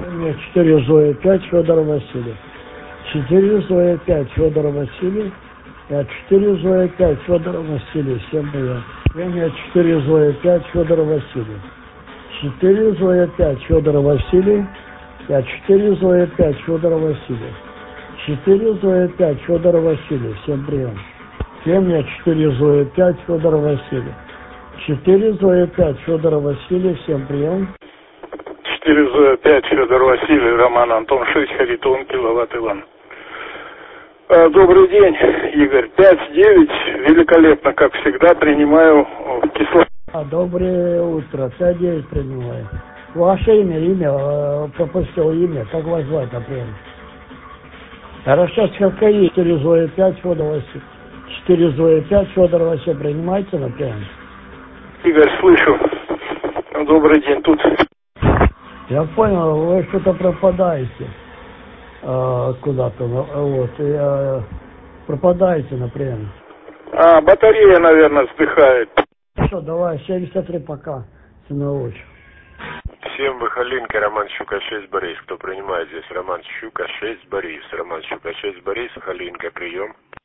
Мне 4 Зоя 5 Федор Васильев. 4 Зоя 5 Федор Васильев. Я 4 Зоя 5 Федор Васильев. Всем привет. Премия 4 Зоя 5 Федор Васильев. 4 Зоя 5 Федор Васильев. Я 4 Зоя 5 Федор Васильев. 4 Зоя 5 Федор Васильев. Всем привет. Премия 4 Зоя 5 Федор Васильев. 4 Зоя 5 Федор Васильев. Всем прием. 4 Зоя 5 Федор Васильев, Роман Антон 6, Харитон, киловатт Иван. Добрый день, Игорь. 5-9, великолепно, как всегда, принимаю кислоту. Доброе утро, 5-9 принимаю. Ваше имя, пропустил имя, как вас звать, например? Хорошо, сколько есть? 4 Зоя 5 Федор Васильев. 4 Зоя 5 Федор Васильев, принимаете, например? Игорь, слышу. Добрый день, тут. Я понял, вы что-то пропадаете куда-то, вот, и пропадаете, например. Батарея, наверное, вздыхает. Хорошо, давай, 73 пока, сыновочек. Всем Выхолинка, Роман Щука 6, Борис. Кто принимает здесь? Роман Щука 6, Борис. Роман Щука 6, Борис, Халинка, прием.